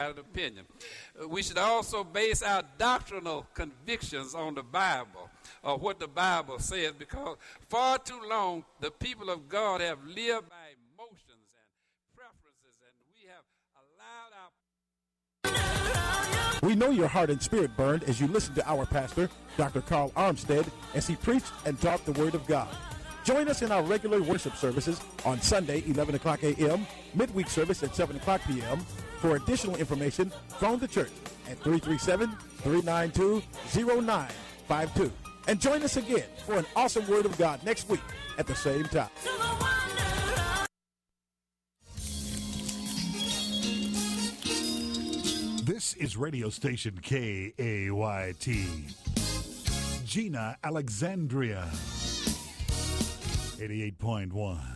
got an opinion. We should also base our doctrinal convictions on the Bible, or what the Bible says, because far too long the people of God have lived by emotions and preferences, and we have allowed our... We know your heart and spirit burned as you listened to our pastor, Dr. Carl Armstead, as he preached and taught the Word of God. Join us in our regular worship services on Sunday, 11 o'clock a.m., midweek service at 7 o'clock p.m. For additional information, phone the church at 337-392-0952. And join us again for an awesome Word of God next week at the same time. This is radio station KAYT. Gina Alexandria, 88.1.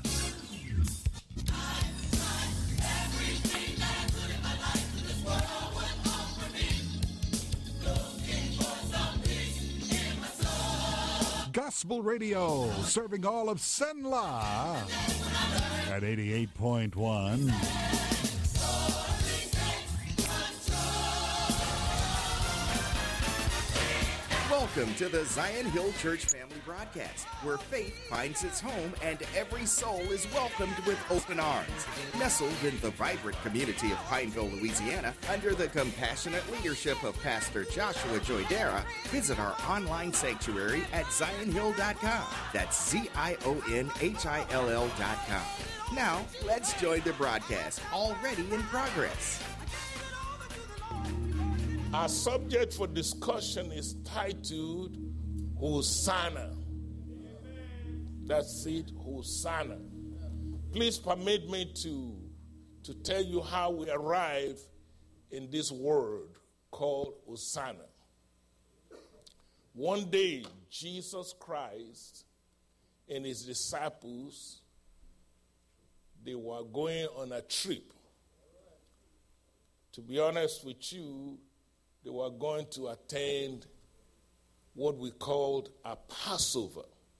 Gospel Radio, serving all of Senla at 88.1. Welcome to the Zion Hill Church Family Broadcast, where faith finds its home and every soul is welcomed with open arms. Nestled in the vibrant community of Pineville, Louisiana, under the compassionate leadership of Pastor Joshua Joydera, visit our online sanctuary at zionhill.com. That's ZIONHILL.com. Now, let's join the broadcast, already in progress. Our subject for discussion is titled Hosanna. That's it, Hosanna. Please permit me to tell you how we arrive in this word called Hosanna. One day, Jesus Christ and his disciples, they were going on a trip. To be honest with you, they were going to attend what we called a Passover.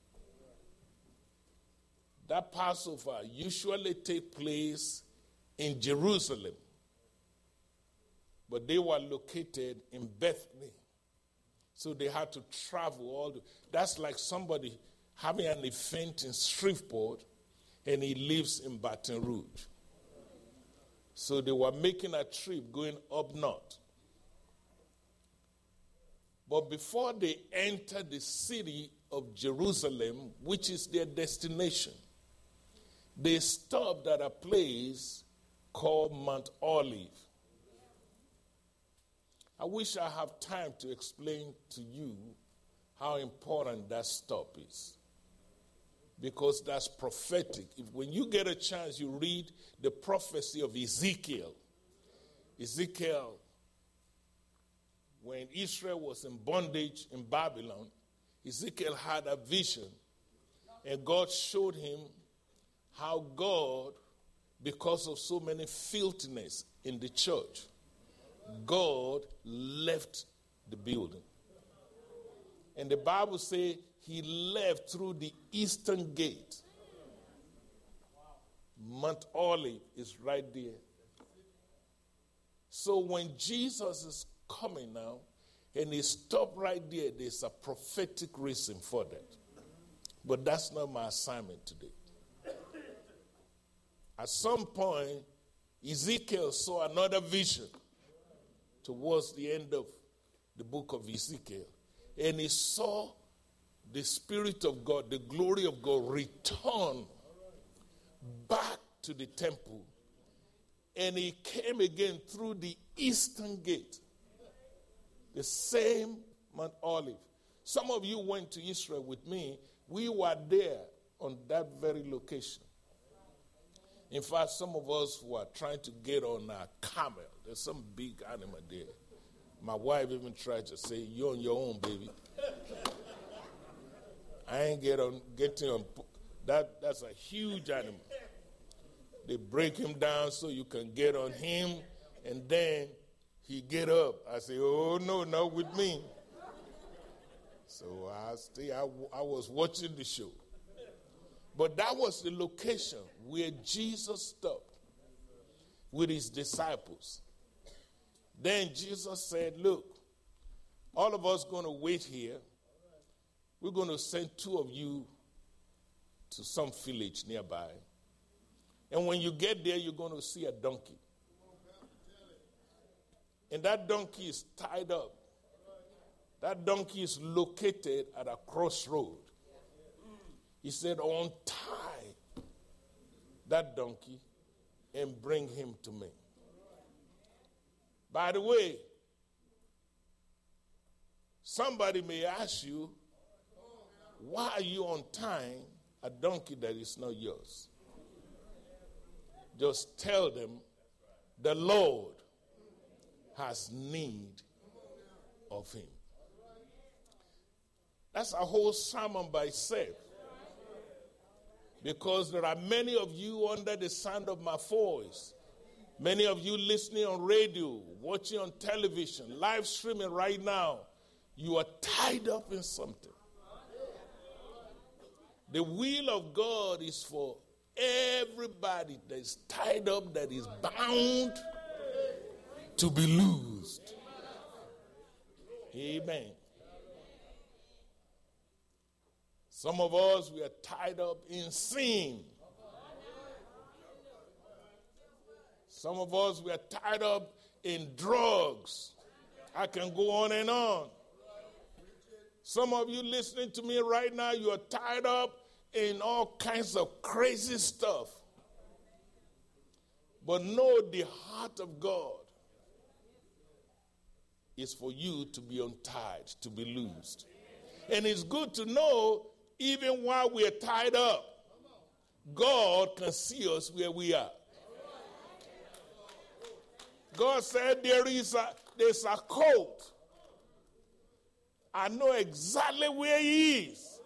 That Passover usually takes place in Jerusalem, but they were located in Bethany. So they had to travel that's like somebody having an event in Shreveport and he lives in Baton Rouge. So they were making a trip going up north. But before they entered the city of Jerusalem, which is their destination, they stopped at a place called Mount Olive. I wish I have time to explain to you how important that stop is, because that's prophetic. When you get a chance, you read the prophecy of Ezekiel. Ezekiel, when Israel was in bondage in Babylon, Ezekiel had a vision, and God showed him how God, because of so many filthiness in the church, God left the building. And the Bible says he left through the eastern gate. Mount Olive is right there. So when Jesus is coming now, and he stopped right there, there's a prophetic reason for that. But that's not my assignment today. At some point, Ezekiel saw another vision towards the end of the book of Ezekiel. And he saw the Spirit of God, the glory of God, return back to the temple. And he came again through the eastern gate. The same Mount Olive. Some of you went to Israel with me. We were there on that very location. In fact, some of us were trying to get on a camel. There's some big animal there. My wife even tried to say, "You're on your own, baby." I ain't getting on. That's a huge animal. They break him down so you can get on him, and then he get up. I say, "Oh, no, not with me." So I was watching the show. But that was the location where Jesus stopped with his disciples. Then Jesus said, look, all of us going to wait here. We're going to send two of you to some village nearby. And when you get there, you're going to see a donkey. And that donkey is tied up. That donkey is located at a crossroad. He said, untie that donkey and bring him to me. By the way, somebody may ask you, why are you untying a donkey that is not yours? Just tell them the Lord has need of him. That's a whole sermon by itself. Because there are many of you under the sound of my voice. Many of you listening on radio, watching on television, live streaming right now. You are tied up in something. The will of God is for everybody that is tied up, that is bound to be loosed. Amen. Some of us, we are tied up in sin. Some of us, we are tied up in drugs. I can go on and on. Some of you listening to me right now, you are tied up in all kinds of crazy stuff. But know the heart of God is for you to be untied, to be loosed. And it's good to know, even while we are tied up, God can see us where we are. God said there's a colt. I know exactly where he is.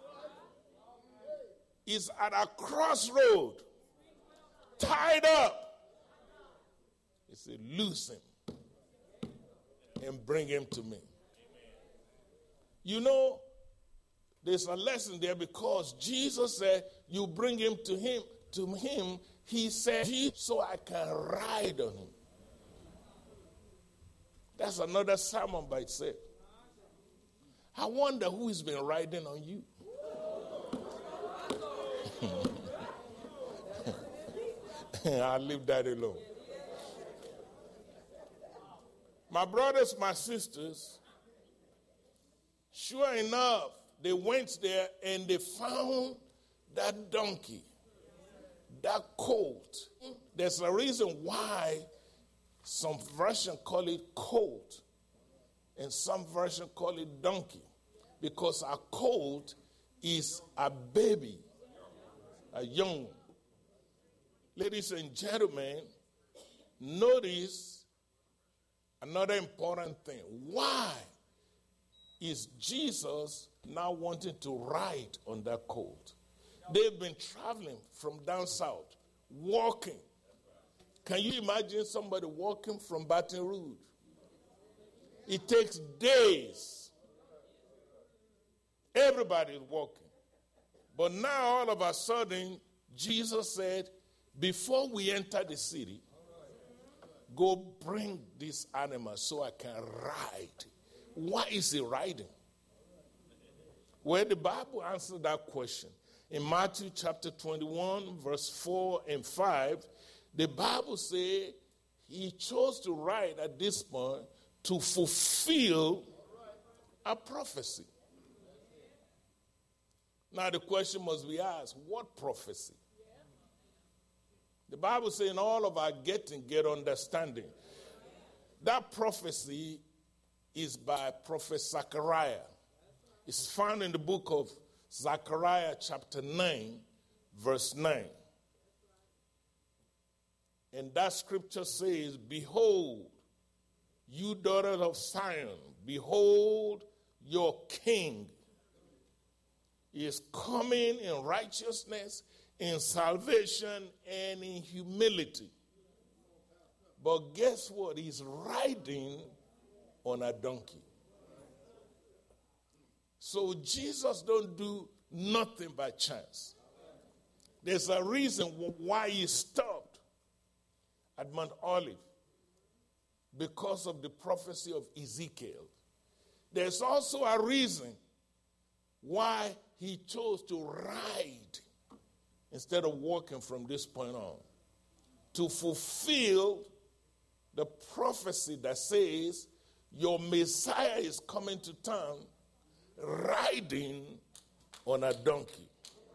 He's at a crossroad, tied up. He said, loose him and bring him to me. You know, there's a lesson there because Jesus said, you bring him to him. He said, so I can ride on him. That's another sermon by itself. I wonder who has been riding on you. I'll leave that alone. My brothers, my sisters, sure enough, they went there and they found that donkey, that colt. There's a reason why some version call it colt and some version call it donkey. Because a colt is a baby, a young one. Ladies and gentlemen, notice another important thing. Why is Jesus now wanting to ride on that colt? They've been traveling from down south, walking. Can you imagine somebody walking from Baton Rouge? It takes days. Everybody is walking. But now all of a sudden, Jesus said, before we enter the city, go bring this animal so I can ride. Why is he riding? Well, the Bible answered that question. In Matthew chapter 21, verse 4 and 5, the Bible says he chose to ride at this point to fulfill a prophecy. Now the question must be asked, what prophecy? The Bible says in all of our getting, get understanding. That prophecy is by Prophet Zechariah. It's found in the book of Zechariah chapter 9, verse 9. And that scripture says, behold, you daughters of Zion, behold your king is coming in righteousness, in salvation, and in humility. But guess what? He's riding on a donkey. So Jesus don't do nothing by chance. There's a reason why he stopped at Mount Olive. because of the prophecy of Ezekiel. There's also a reason why he chose to ride instead of walking from this point on, to fulfill the prophecy that says your Messiah is coming to town riding on a donkey.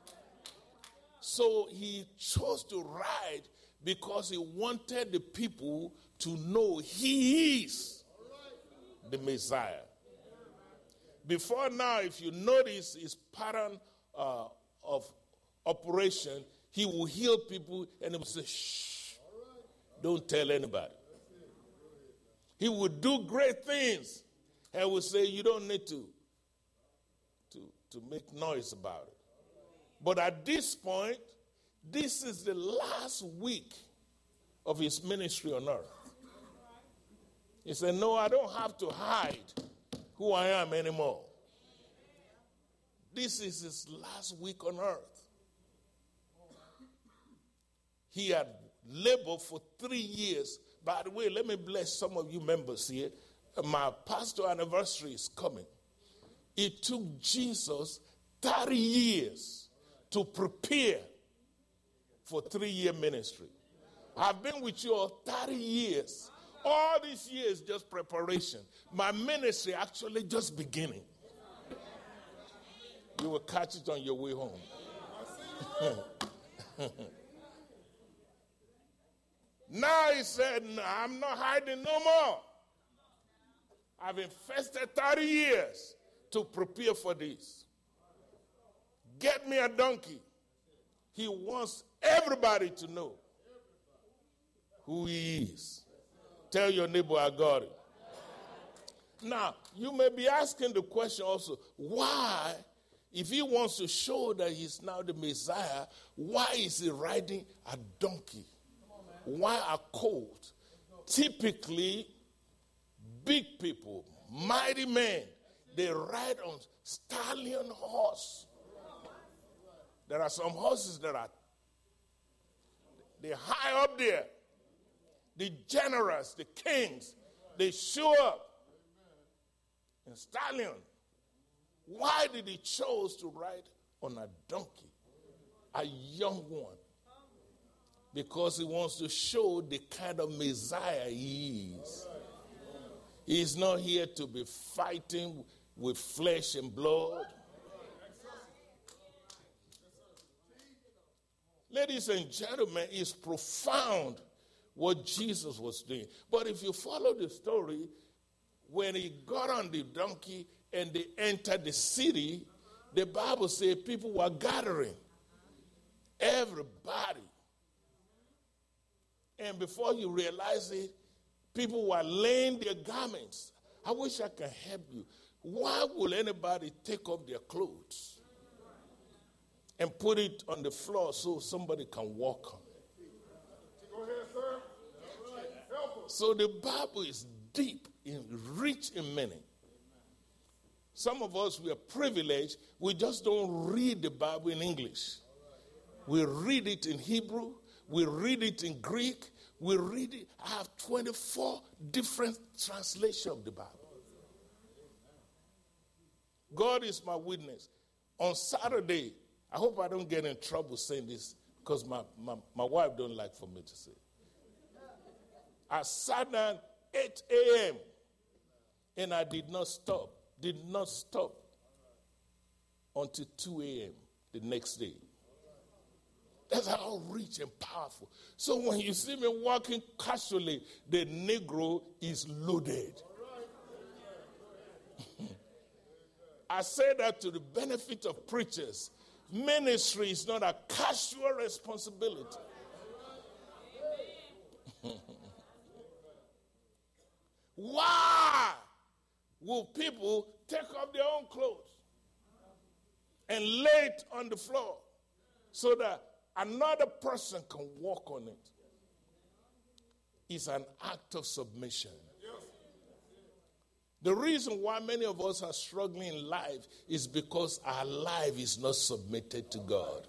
So he chose to ride because he wanted the people to know he is the Messiah. Before now, if you notice his pattern of operation, he will heal people and he will say, shh, don't tell anybody. He would do great things and would say, you don't need to make noise about it. But at this point, this is the last week of his ministry on earth. He said, no, I don't have to hide who I am anymore. This is his last week on earth. He had labored for 3 years. By the way, let me bless some of you members here. My pastor anniversary is coming. It took Jesus 30 years to prepare for 3-year ministry. I've been with you all 30 years. All these years, just preparation. My ministry actually just beginning. You will catch it on your way home. Now he said, no, I'm not hiding no more. I've invested 30 years to prepare for this. Get me a donkey. He wants everybody to know who he is. Tell your neighbor, I got it. Now, you may be asking the question also, why, if he wants to show that he's now the Messiah, why is he riding a donkey? Why a colt? Typically, big people, mighty men, they ride on stallion horse. There are some horses that are they're high up there. The generals, the kings, they show up in stallion. Why did he choose to ride on a donkey, a young one? Because he wants to show the kind of Messiah he is. He's not here to be fighting with flesh and blood. Ladies and gentlemen, it's profound what Jesus was doing. But if you follow the story, when he got on the donkey and they entered the city, the Bible says people were gathering. Everybody. And before you realize it, people were laying their garments. I wish I could help you. Why will anybody take off their clothes and put it on the floor so somebody can walk on it? Go ahead, sir. So the Bible is deep, rich in meaning. Some of us, we are privileged. We just don't read the Bible in English. We read it in Hebrew. We read it in Greek. We read it. I have 24 different translations of the Bible. God is my witness. On Saturday, I hope I don't get in trouble saying this because my wife don't like for me to say it. I sat down 8 a.m. and I did not stop until 2 a.m. the next day. That's how rich and powerful. So when you see me walking casually, the Negro is loaded. I say that to the benefit of preachers. Ministry is not a casual responsibility. Why will people take off their own clothes and lay it on the floor so that another person can walk on it? It's an act of submission. The reason why many of us are struggling in life is because our life is not submitted to God.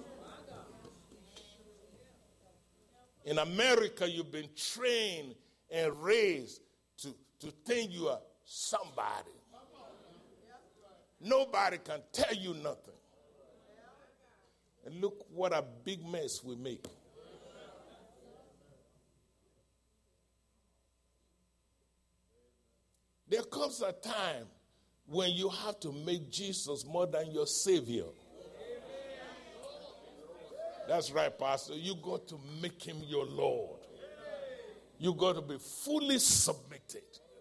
In America, you've been trained and raised to think you are somebody. Nobody can tell you nothing. And look what a big mess we make. There comes a time when you have to make Jesus more than your Savior. That's right, Pastor. You got to make him your Lord. You got to be fully submitted.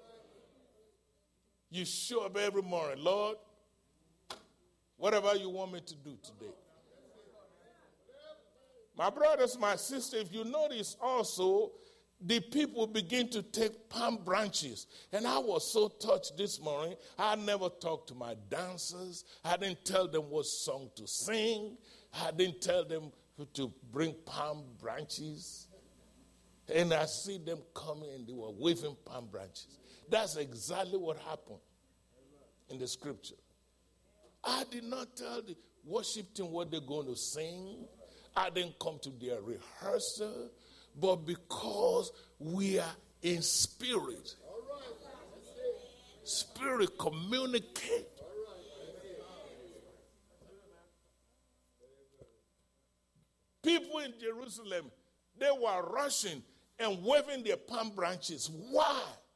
You show up every morning, Lord, whatever you want me to do today. My brothers, my sisters, if you notice also, the people begin to take palm branches. And I was so touched this morning. I never talked to my dancers. I didn't tell them what song to sing. I didn't tell them to bring palm branches. And I see them coming and they were waving palm branches. That's exactly what happened in the scripture. I did not tell the worship team what they're going to sing. I didn't come to their rehearsal. But because we are in spirit, spirit communicate. People in Jerusalem, they were rushing and waving their palm branches. Why?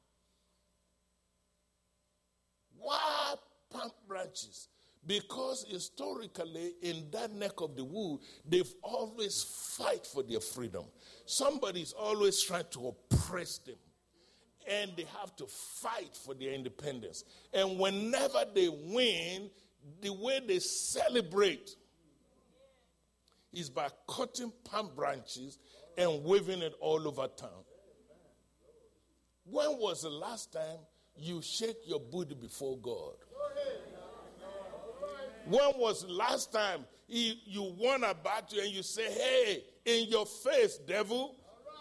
Why palm branches? Because historically, in that neck of the wood, they've always fight for their freedom. Somebody's always trying to oppress them. And they have to fight for their independence. And whenever they win, the way they celebrate is by cutting palm branches and waving it all over town. When was the last time you shake your booty before God? When was the last time you won a battle and you say, hey, in your face, devil?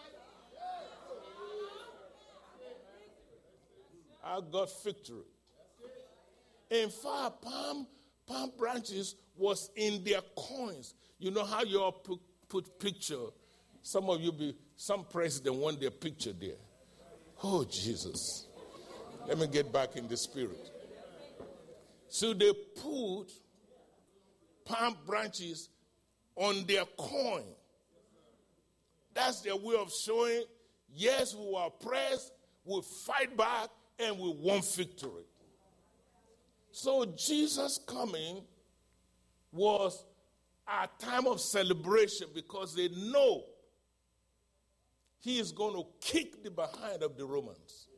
I got victory. In fact, palm branches was in their coins. You know how you all put picture? Some president want their picture there. Oh, Jesus. Let me get back in the spirit. So they put palm branches on their coin. That's their way of showing, yes, we were oppressed, we fight back, and we won victory. So Jesus coming was a time of celebration because they know he is going to kick the behind of the Romans.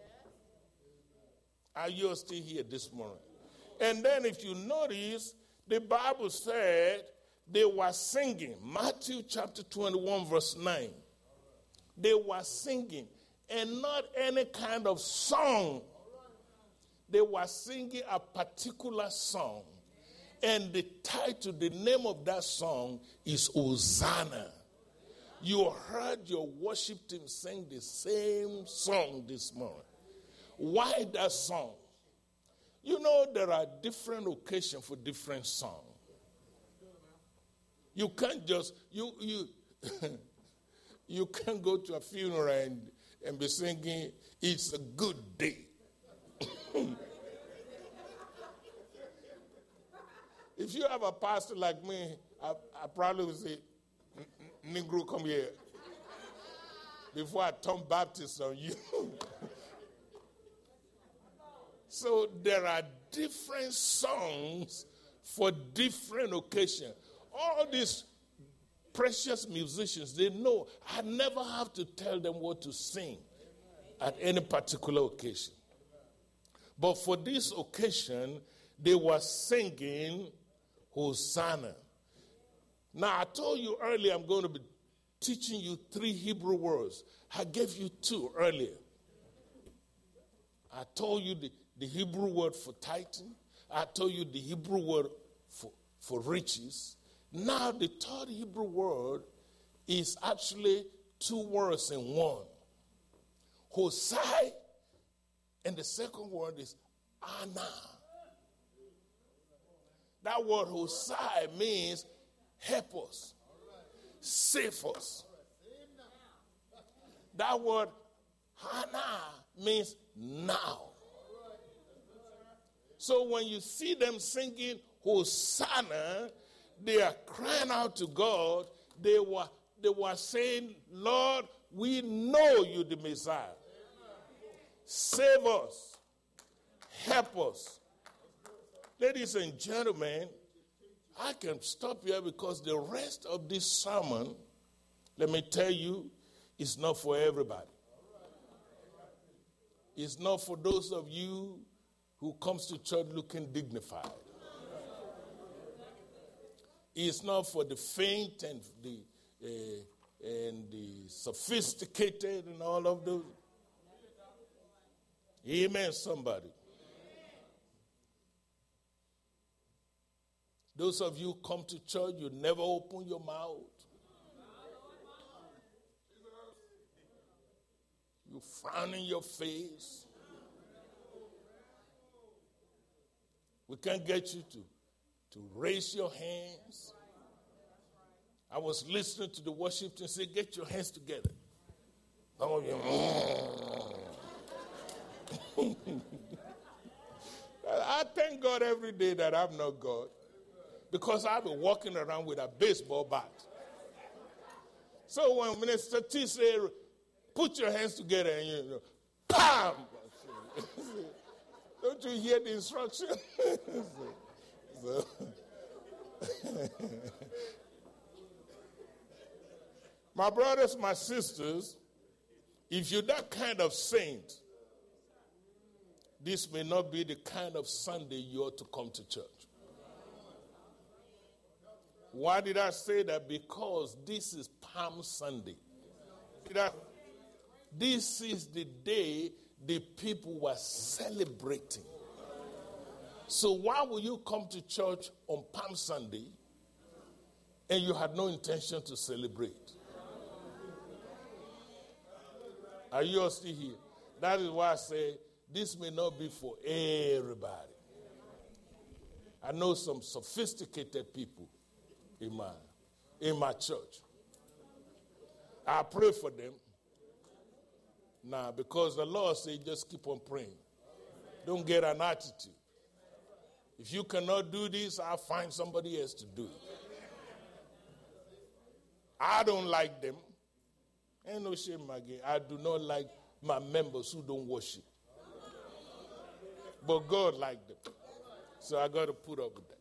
Are you still here this morning? And then if you notice, the Bible said they were singing. Matthew chapter 21 verse 9. They were singing. And not any kind of song. They were singing a particular song. And the title, the name of that song is Hosanna. You heard your worship team sing the same song this morning. Why that song? You know there are different occasions for different songs. You can't just, you can't go to a funeral and be singing, it's a good day. If you have a pastor like me, I probably would say, Negro, come here. Before I turn Baptist on you. So there are different songs for different occasions. All these precious musicians, they know I never have to tell them what to sing at any particular occasion. But for this occasion, they were singing Hosanna. Now, I told you earlier I'm going to be teaching you 3 Hebrew words. I gave you 2 earlier. I told you the Hebrew word for tithing. I told you the Hebrew word for riches. Now, the 3rd Hebrew word is actually 2 words in one. Hosai, and the second word is Anna. That word Hosai means help us, save us. That word Hana means now. So when you see them singing Hosanna, they are crying out to God. They were saying, Lord, we know you the Messiah. Save us. Help us. Ladies and gentlemen, I can stop here because the rest of this sermon, let me tell you, is not for everybody. It's not for those of you who comes to church looking dignified. It's not for the faint and the sophisticated and all of those. Amen, somebody. Those of you who come to church, you never open your mouth. You frown in your face. We can't get you to raise your hands. I was listening to the worship team say, get your hands together. Some of you, I thank God every day that I'm not God, because I've been walking around with a baseball bat. So when Minister T said, put your hands together, and you know, PAM! Don't you hear the instruction? My brothers, my sisters, if you're that kind of saint, this may not be the kind of Sunday you ought to come to church. Why did I say that? Because this is Palm Sunday. This is the day the people were celebrating. So why will you come to church on Palm Sunday and you had no intention to celebrate? Are you all still here? That is why I say this may not be for everybody. I know some sophisticated people in my church. I pray for them. Now, because the Lord said just keep on praying. Don't get an attitude. If you cannot do this, I'll find somebody else to do it. I don't like them. Ain't no shame again. I do not like my members who don't worship. But God liked them. So I got to put up with that.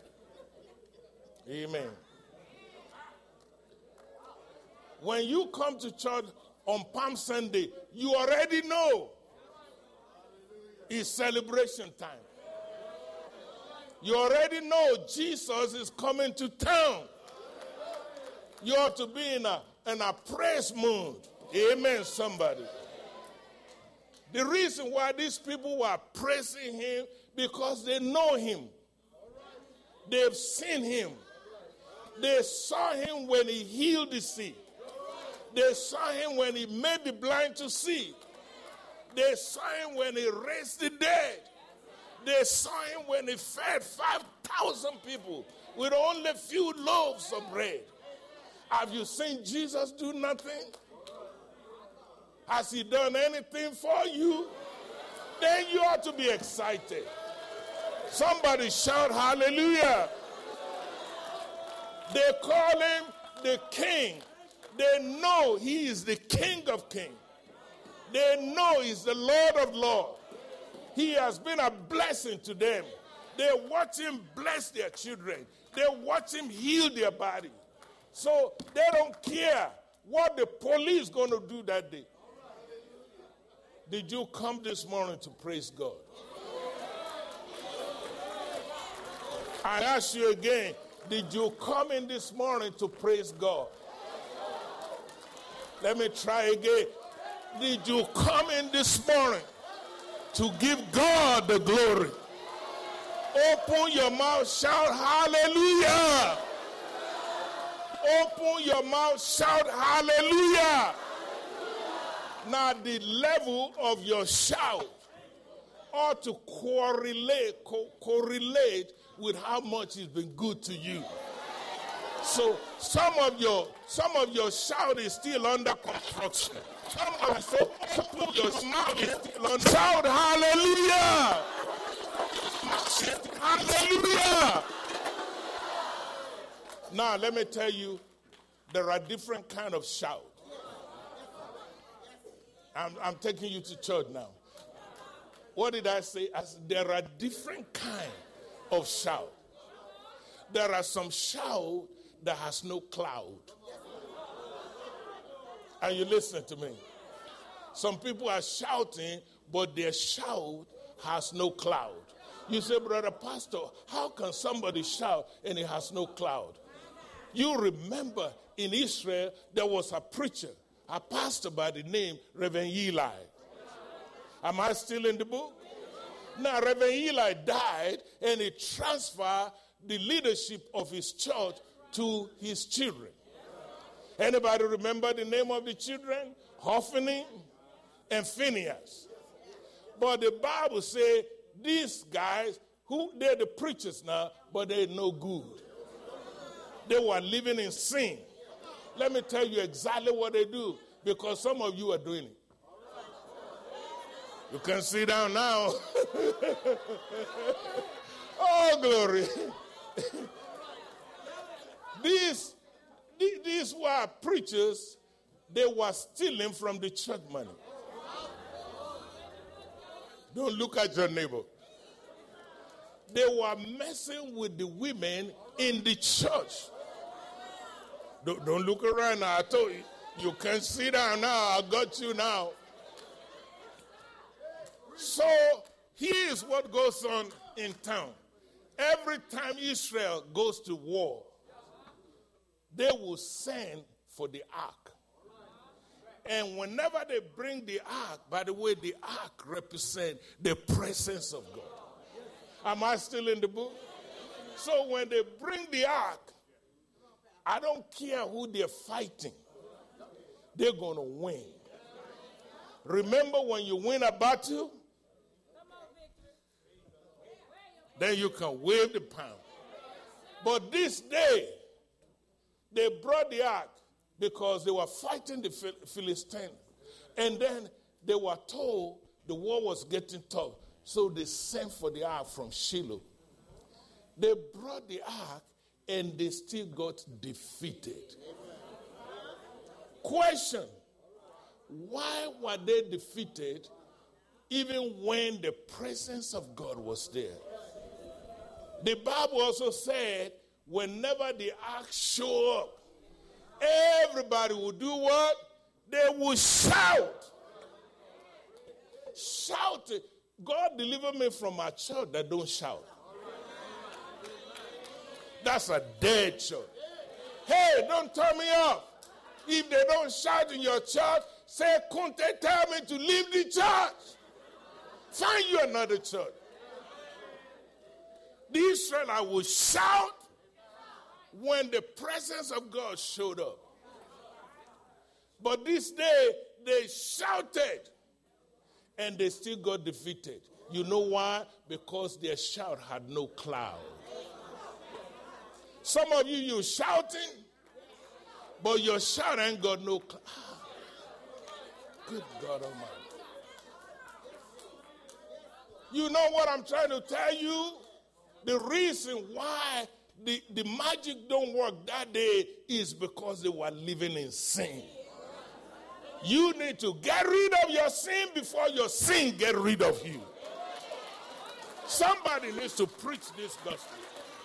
Amen. When you come to church on Palm Sunday, you already know it's celebration time. You already know Jesus is coming to town. You ought to be in a praise mood. Amen, somebody. The reason why these people were praising him, because they know him. They've seen him. They saw him when he healed the sick. They saw him when he made the blind to see. They saw him when he raised the dead. They saw him when he fed 5,000 people with only a few loaves of bread. Have you seen Jesus do nothing? Has he done anything for you? Then you ought to be excited. Somebody shout hallelujah. They call him the King. They know he is the King of Kings. They know he's the Lord of Lords. He has been a blessing to them. They watch him bless their children. They watch him heal their body. So they don't care what the police going to do that day. Did you come this morning to praise God? I ask you again, did you come in this morning to praise God? Let me try again. Did you come in this morning to give God the glory? Open your mouth, shout hallelujah. Open your mouth, shout hallelujah. Now the level of your shout ought to correlate with how much it's been good to you. So some of your shout is still under construction. Some of your shout is still under. Shout hallelujah! Hallelujah! Now let me tell you, there are different kind of shout. I'm taking you to church now. What did I say? There are different kind of shout. There are some shout that has no cloud. Are you listening to me? Some people are shouting, but their shout has no cloud. You say, brother pastor, how can somebody shout and it has no cloud? You remember in Israel, there was a preacher, a pastor by the name Reverend Eli. Am I still in the book? Now, Reverend Eli died and he transferred the leadership of his church to his children. Anybody remember the name of the children? Hophni and Phinehas. But the Bible says these guys, they're the preachers now, but they're no good. They were living in sin. Let me tell you exactly what they do, because some of you are doing it. You can sit down now. Oh, glory. These were preachers. They were stealing from the church money. Don't look at your neighbor. They were messing with the women in the church. Don't look around now. I told you, you can sit down now. I got you now. So here's what goes on in town. Every time Israel goes to war, they will send for the ark. And whenever they bring the ark, by the way, the ark represents the presence of God. Am I still in the book? So when they bring the ark, I don't care who they're fighting. They're going to win. Remember when you win a battle, then you can wave the palm. But this day, they brought the ark because they were fighting the Philistines. And then they were told the war was getting tough. So they sent for the ark from Shiloh. They brought the ark and they still got defeated. Question: why were they defeated even when the presence of God was there? The Bible also said whenever the ark showed up, everybody would do what? They would shout. Shouting. God delivered me from a church that don't shout. That's a dead church. Hey, don't turn me off. If they don't shout in your church, say, Kunte, tell me to leave the church. Find you another church. The Israelites would shout when the presence of God showed up. But this day, they shouted and they still got defeated. You know why? Because their shout had no cloud. Some of you, you're shouting, but your shout ain't got no cloud. Good God Almighty. You know what I'm trying to tell you? The reason why the magic don't work that day is because they were living in sin. You need to get rid of your sin before your sin get rid of you. Somebody needs to preach this gospel.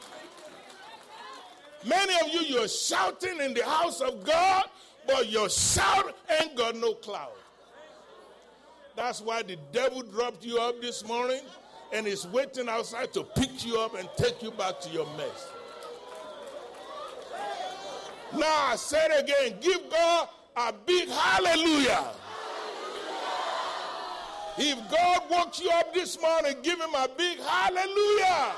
Many of you, you're shouting in the house of God, but your shout ain't got no cloud. That's why the devil dropped you up this morning and is waiting outside to pick you up and take you back to your mess. Now I said again, give God a big hallelujah. If God woke you up this morning, give him a big hallelujah.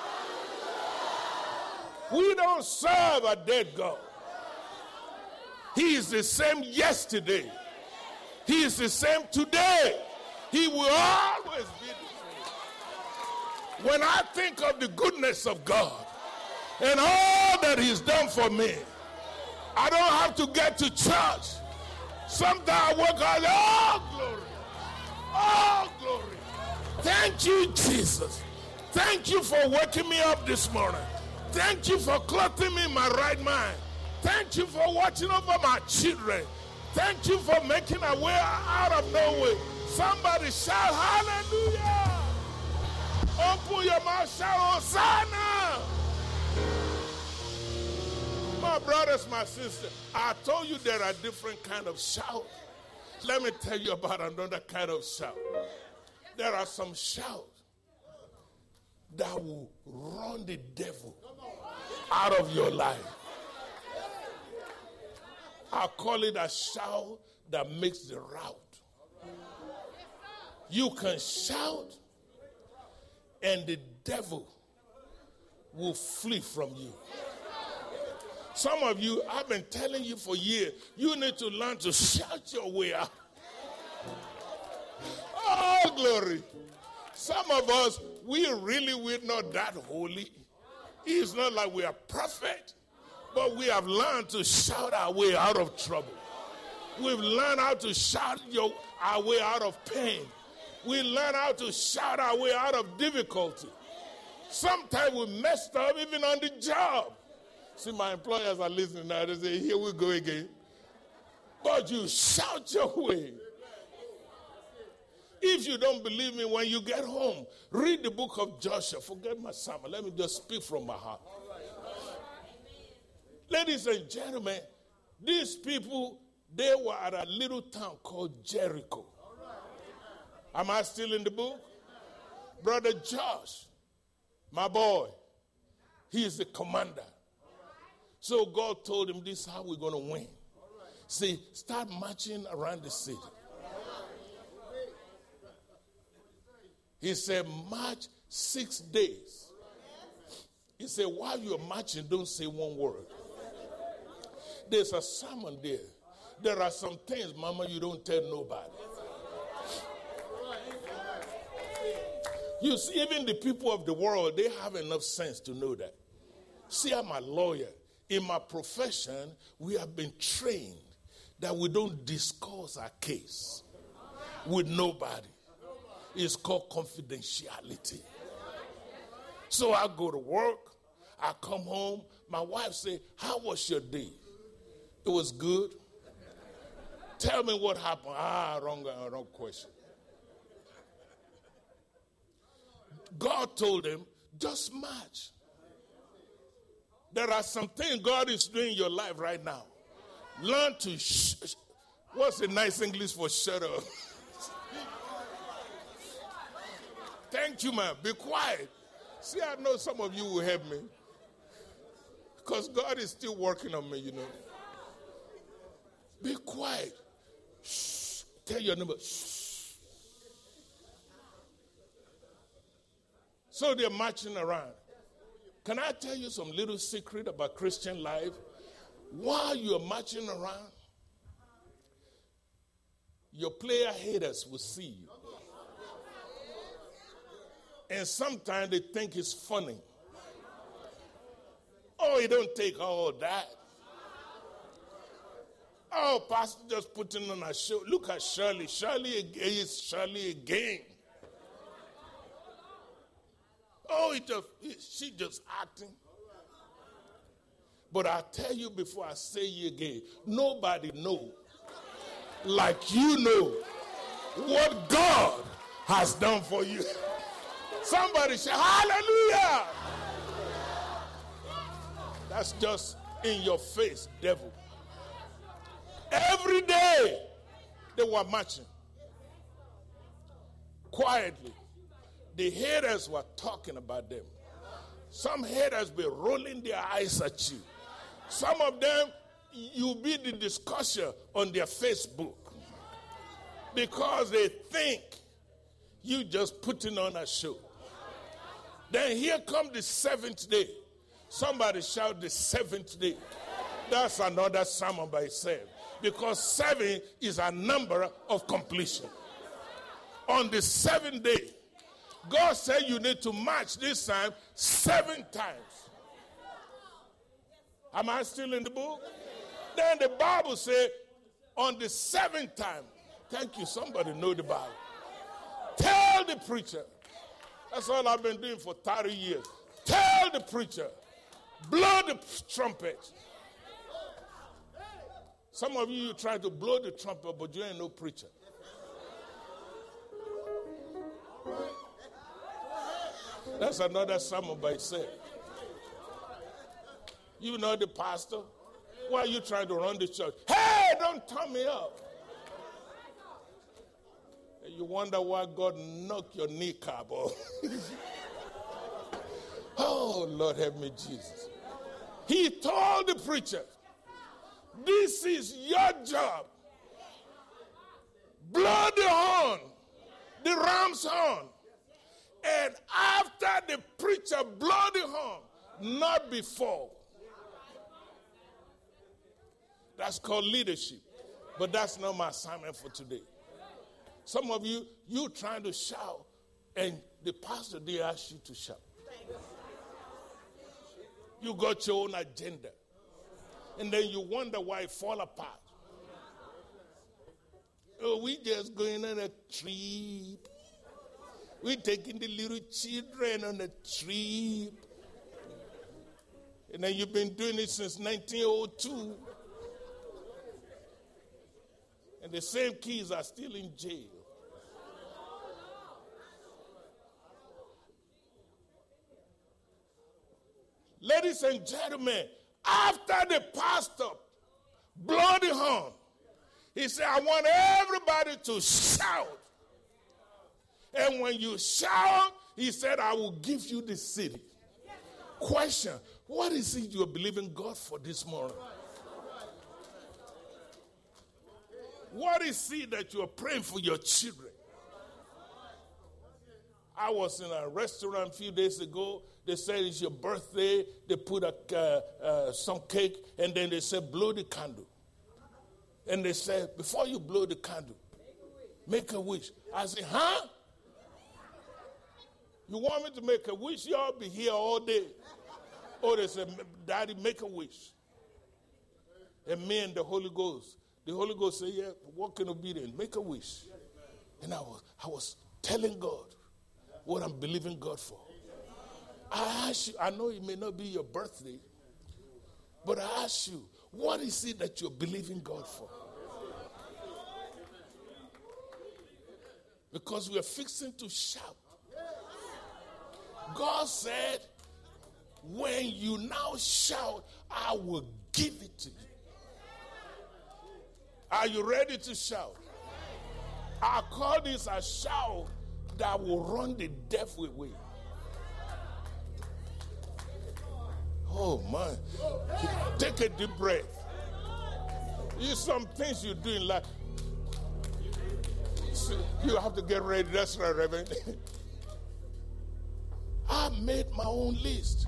We don't serve a dead God. He is the same yesterday. He is the same today. He will always be the same. When I think of the goodness of God and all that he's done for me, I don't have to get to church. Sometimes I work out. Oh, glory. Oh, glory. Thank you, Jesus. Thank you for waking me up this morning. Thank you for clothing me in my right mind. Thank you for watching over my children. Thank you for making a way out of no way. Somebody shout hallelujah. Open your mouth, shout Hosanna. My brothers, my sisters, I told you there are different kinds of shout. Let me tell you about another kind of shout. There are some shouts that will run the devil out of your life. I call it a shout that makes the route. You can shout and the devil will flee from you. Some of you, I've been telling you for years, you need to learn to shout your way out. Oh, glory. Some of us, we're not that holy. It's not like we are perfect, but we have learned to shout our way out of trouble. We've learned how to shout our way out of pain. We learn how to shout our way out of difficulty. Sometimes we messed up even on the job. See, my employers are listening now. They say, here we go again. But you shout your way. If you don't believe me, when you get home, read the book of Joshua. Forget my sermon. Let me just speak from my heart. Ladies and gentlemen, these people, they were at a little town called Jericho. Am I still in the book? Brother Josh, my boy, he is the commander. So God told him, this is how we're going to win. See, start marching around the city. He said, march 6 days. He said, while you're marching, don't say one word. There's a sermon there. There are some things, Mama, you don't tell nobody. You see, even the people of the world, they have enough sense to know that. See, I'm a lawyer. In my profession, we have been trained that we don't discuss our case with nobody. It's called confidentiality. So I go to work, I come home, my wife say, how was your day? It was good. Tell me what happened. Wrong question. God told him, just march. There are some things God is doing in your life right now. Learn to what's the nice English for shut up? Thank you, man. Be quiet. See, I know some of you will help me. Because God is still working on me, you know. Be quiet. Shh. Tell your neighbor. Shh. So they're marching around. Can I tell you some little secret about Christian life? While you're marching around, your player haters will see you. And sometimes they think it's funny. Oh, you don't take all that. Oh, Pastor just putting on a show. Look at Shirley. Shirley is Shirley again. Oh, she just acting. But I tell you before I say it again, nobody knows like you know what God has done for you. Somebody say, hallelujah. That's just in your face, devil. Every day they were marching quietly. The haters were talking about them. Some haters were rolling their eyes at you. Some of them, you'll be the discussion on their Facebook because they think you just putting on a show. Then here comes the seventh day. Somebody shout the seventh day. That's another sermon by itself. Because 7 is a number of completion. On the 7th day, God said you need to march this time 7 times. Am I still in the book? Then the Bible said, on the seventh time, thank you, somebody know the Bible. Tell the preacher. That's all I've been doing for 30 years. Tell the preacher. Blow the trumpet. Some of you try to blow the trumpet, but you ain't no preacher. That's another sermon by itself. You know the pastor? Why are you trying to run the church? Hey, don't turn me up. And you wonder why God knocked your kneecap off. Oh, Lord, help me, Jesus. He told the preacher, this is your job. Blow the horn, the ram's horn. And after the preacher blow the horn, not before. That's called leadership. But that's not my assignment for today. Some of you trying to shout, and the pastor did ask you to shout. You got your own agenda. And then you wonder why it fall apart. Oh, we just going on a trip. We taking the little children on a trip. And then you've been doing it since 1902. And the same kids are still in jail. Ladies and gentlemen, after the pastor blew the horn, he said, I want everybody to shout. And when you shout, he said, I will give you the city. Question, what is it you're believing God for this morning? What is it that you're praying for your children? I was in a restaurant a few days ago. They said it's your birthday. They put some cake, and then they said, blow the candle. And they said, before you blow the candle, make a wish. I said, huh? You want me to make a wish? Y'all be here all day. Oh, they said, Daddy, make a wish. And me and the Holy Ghost said, yeah, walk in obedience, make a wish. And I was telling God what I'm believing God for. I ask you, I know it may not be your birthday, but I ask you, what is it that you're believing God for? Because we are fixing to shout. God said, when you now shout, I will give it to you. Are you ready to shout? I call this a shout that will run the devil away. Oh, man. Take a deep breath. There's some things you do in life. You have to get ready. That's right, Reverend. I made my own list.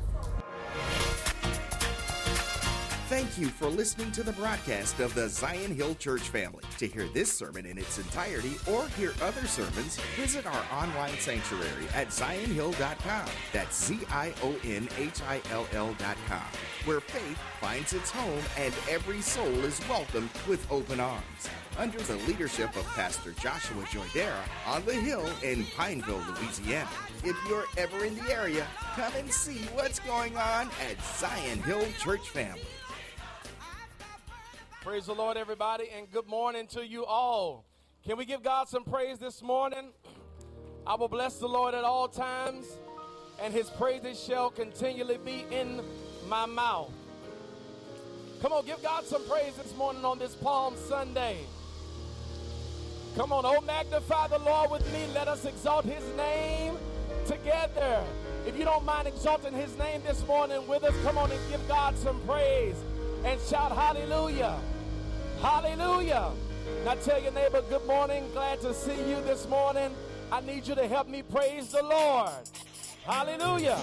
Thank you for listening to the broadcast of the Zion Hill Church family. To hear this sermon in its entirety or hear other sermons, visit our online sanctuary at zionhill.com. That's ZIONHILL.com, where faith finds its home and every soul is welcomed with open arms. Under the leadership of Pastor Joshua Joydera on the Hill in Pineville, Louisiana. If you're ever in the area, come and see what's going on at Zion Hill Church family. Praise the Lord, everybody, and good morning to you all. Can we give God some praise this morning? I will bless the Lord at all times, and his praises shall continually be in my mouth. Come on, give God some praise this morning on this Palm Sunday. Come on, oh, magnify the Lord with me. Let us exalt his name together. If you don't mind exalting his name this morning with us, come on and give God some praise and shout hallelujah. Hallelujah. Now tell your neighbor, good morning. Glad to see you this morning. I need you to help me praise the Lord. Hallelujah.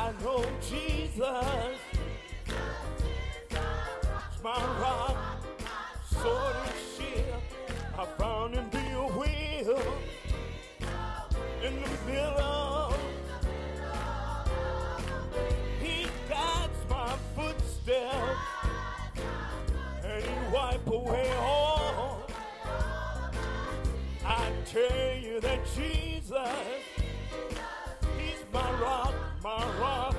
I know Jesus is my rock, sword and shield. I found him be a wheel in the middle. He guides my footsteps and he wipe away all. I tell you that Jesus, he's my rock, my rock.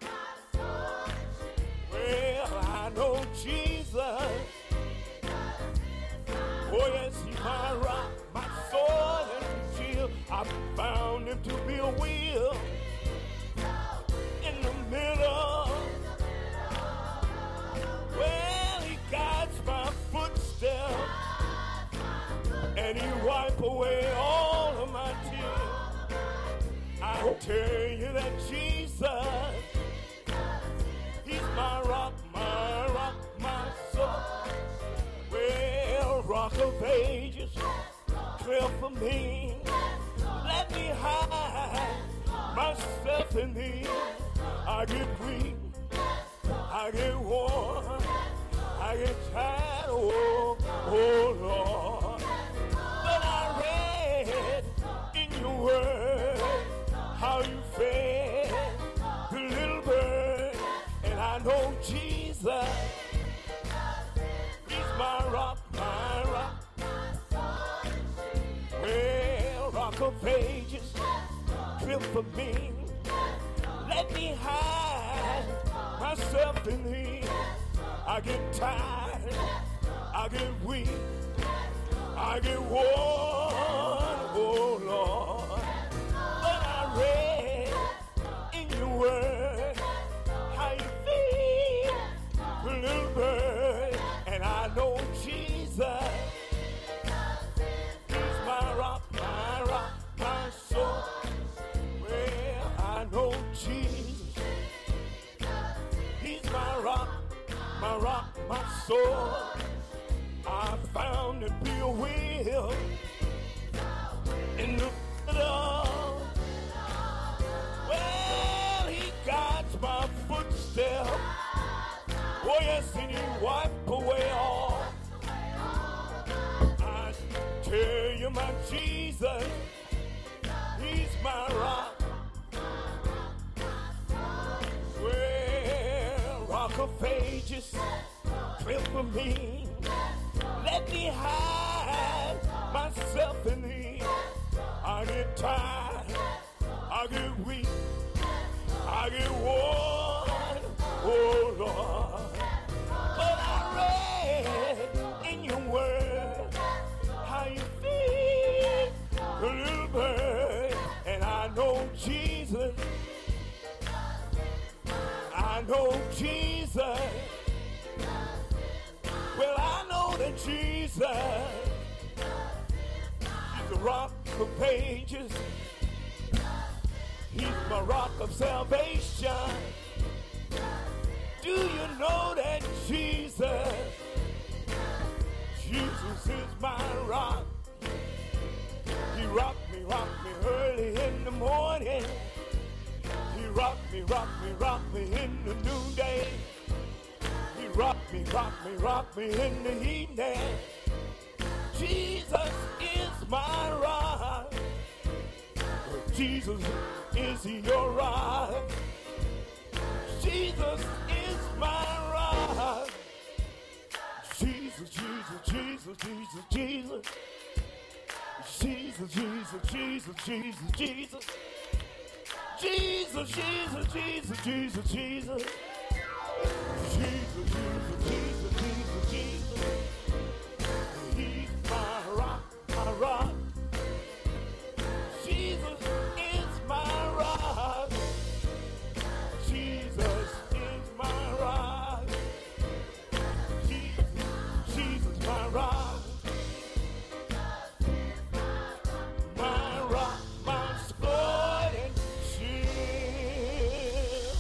Well, I know Jesus. Oh yes, he's my rock, my sword and shield. I found him to be a wheel in the middle. Well, he guides my footsteps and he wipe away all of my tears. I tell you that Jesus, he's my rock, my soul. Well, rock of ages, clear for me. Let me hide myself in thee. I get weak, I get worn, I get tired, oh Lord. But I read in your word how you fed the little bird, and I know Jesus, he's my rock, my rock. Well, rock of ages, trip for me. Let me hide myself in thee. I get tired, I get weak, I get worn, oh Lord. But I read in your word how you feed the little bird, and I know Jesus, he's my rock, my soul. Well, I know Jesus, he's my rock, my soul. I found it be a wheel in the middle. Well, he guides my footsteps. Oh yes, and he wipe away all. I tell you, my Jesus, he's my rock. Well, rock of ages, trip for me. Let me hide myself in thee. I get tired, I get weak, I get worn, oh Lord. But I read in your word how you feed the little bird, and I know Jesus, I know Jesus. Well, I know that Jesus, he's the rock of ages. He's my rock of salvation. Do you know that Jesus, Jesus is my rock. He rock me early in the morning. He rock me in the noonday. He rock me in the evening. Jesus is my rock. Jesus, is your rock? Jesus is my rock. Jesus, Jesus, Jesus, Jesus, Jesus. Jesus, Jesus, Jesus, Jesus, Jesus. Jesus, Jesus, Jesus, Jesus, Jesus. Jesus, Jesus, Jesus, Jesus, Jesus. He's my rock, my rock. Jesus is my rock. Jesus is my rock. Jesus, my rock. My rock, my sword and shield.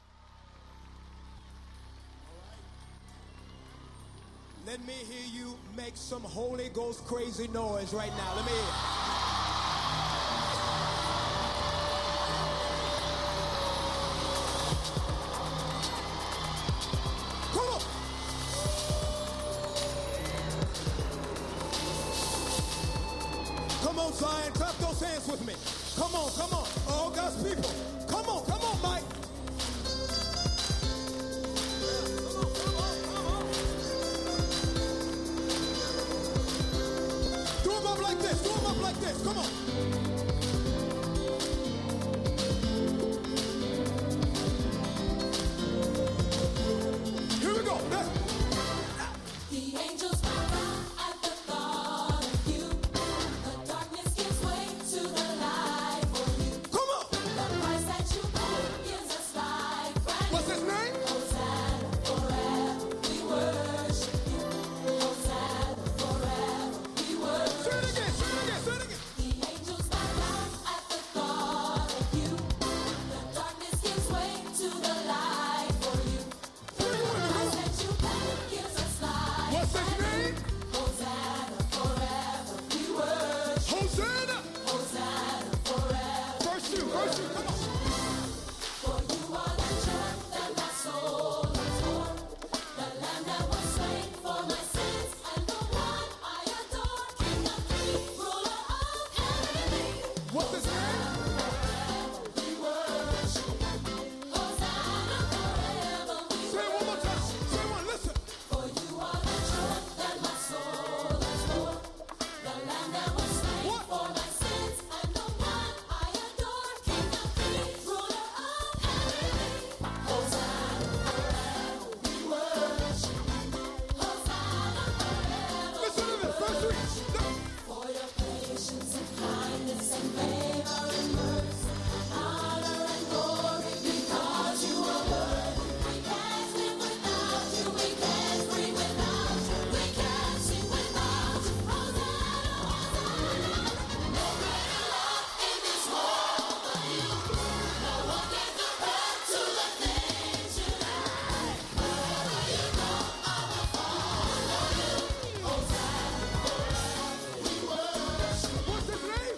Let me hear you Make some Holy Ghost crazy noise right now. Let me hear it. Come on. Come on, Zion. Clap those hands with me. Come on, come on. All God's people. Come on, Mike. Like this, come on. Here we go. The angels bow down at the thought of you. The darkness gives way to the light for you. Come on. The price that you paid gives us life. What's his name? Hosanna forever. We worship you. Hosanna forever. We worship you. Say it again. Say it again. Say it again. The angels bow down at the thought of you. The darkness gives way to the light for you. The price that you paid gives us life. What's his name? Hosanna forever. We worship. Hosanna. Hosanna forever. Verse 2. Verse 2. Come on. For you are the gem that my soul adore. The Lamb that was slain for my sins, and the one I adore. King of kings, ruler of heaven. What's his name? We worship. Hosanna forever. We Say it one more time. Say one. Listen. For you are the gem that my soul adore. The Lamb that was slain What? for my sins, and the one I adore. King of kings, ruler of heaven. Hosanna forever. We worship. Hosanna forever. Listen to this. Verse 3. No. For your patience and kindness and favor and mercy, honor and glory, because you are worthy. We can't live without you. We can't breathe without you. We can't sing without you. Hosanna, Hosanna. No greater love in this world but you. No one can compare to the things you do. Wherever you go, I will follow you. Hosanna forever. We worship. What's his name?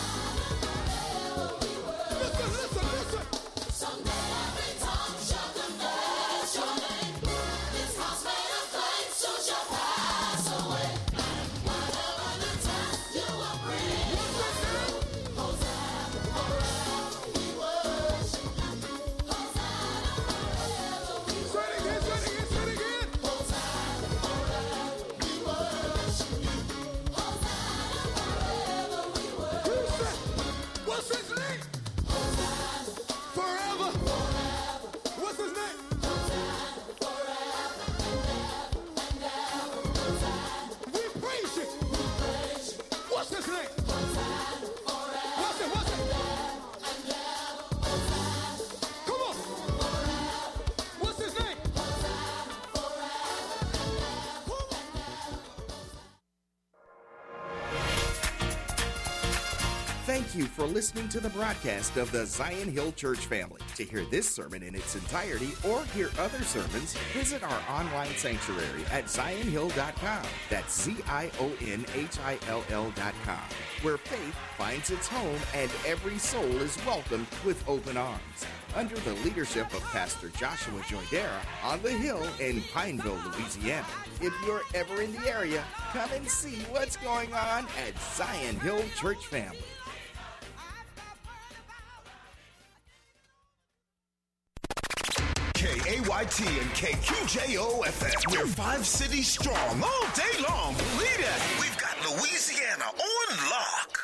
Listen. Someday every tongue shall confess your name. This house made of clay soon shall pass away. Whatever the test, you will bring. Hosanna forever, we worship. Hosanna forever, we Say it again. Say it again. Say it again. Hosanna forever, we worship. Hosanna forever, we worship. You say. What's his name? Forever. What's his name? We praise you. What's his name? What's it? Come on. What's his name? Thank you for listening to the broadcast of the Zion Hill Church family. To hear this sermon in its entirety or hear other sermons, visit our online sanctuary at zionhill.com. That's ZIONHILL.com, where faith finds its home and every soul is welcomed with open arms. Under the leadership of Pastor Joshua Joydera on the Hill in Pineville, Louisiana. If you're ever in the area, come and see what's going on at Zion Hill Church family. KAYT and KQJO FM. We're 5 cities strong all day long. Believe that. We've got Louisiana on lock.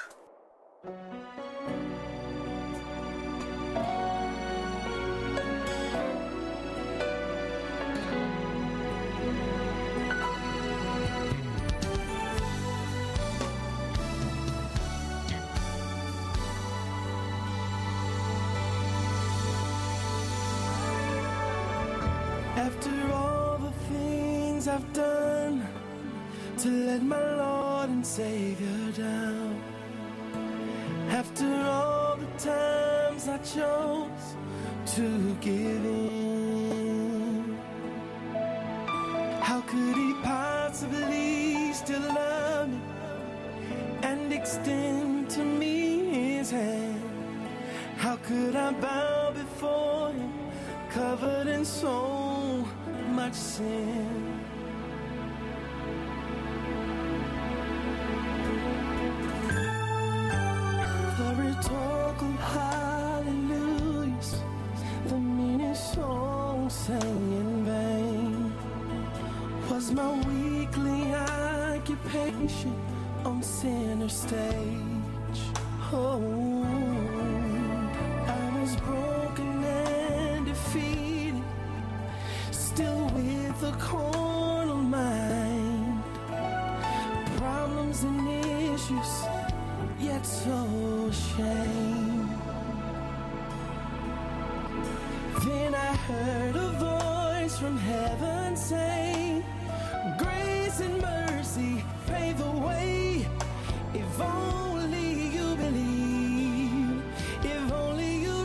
After all the things I've done to let my Lord and Savior down, after all the times I chose to give in, how could he possibly still still love me and extend to me his hand. How could I bow before him, covered in so much sin? The rhetorical hallelujahs, the meaning song sang in vain, was my weekly occupation on center stage. Oh, I was broken and defeated, still with a carnal mind, problems and issues, yet so ashamed. Then I heard a voice from heaven say, grace and mercy pave the way. If only you believe, if only you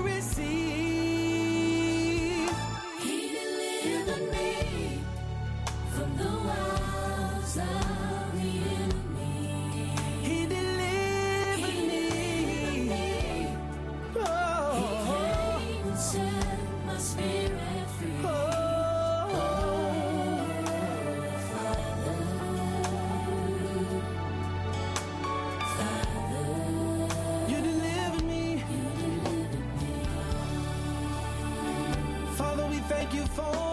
receive. He delivered me from the wiles of the enemy. He delivered me. Oh, He came and set my spirit free. you delivered me. Father, we thank you for